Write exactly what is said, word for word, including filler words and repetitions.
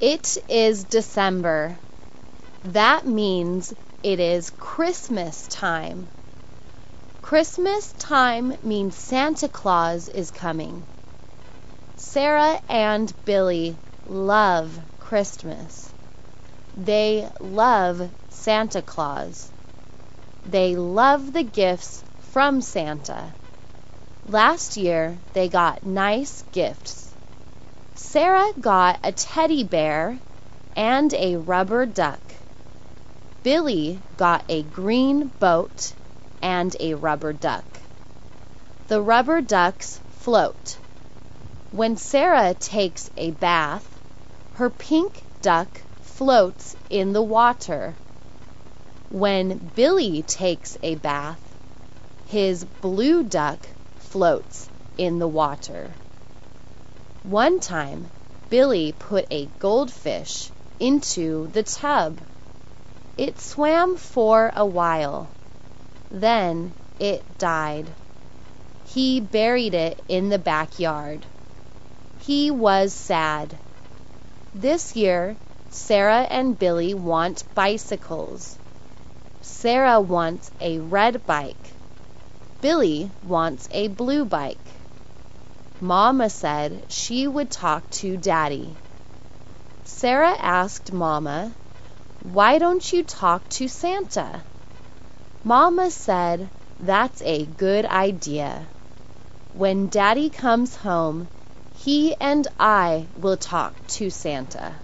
It is December. That means it is Christmas time. Christmas time means Santa Claus is coming. Sarah and Billy love Christmas. They love Santa Claus. They love the gifts from Santa. Last year they got nice gifts. Sarah got a teddy bear and a rubber duck. Billy got a green boat and a rubber duck. The rubber ducks float. When Sarah takes a bath, her pink duck floats in the water. When Billy takes a bath, his blue duck floats in the water. One time, Billy put a goldfish into the tub. It swam for a while. Then it died. He buried it in the backyard. He was sad. This year, Sarah and Billy want bicycles. Sarah wants a red bike. Billy wants a blue bike. Mama said she would talk to Daddy. Sarah asked Mama, "Why don't you talk to Santa?" Mama said, "That's a good idea. When Daddy comes home, he and I will talk to Santa."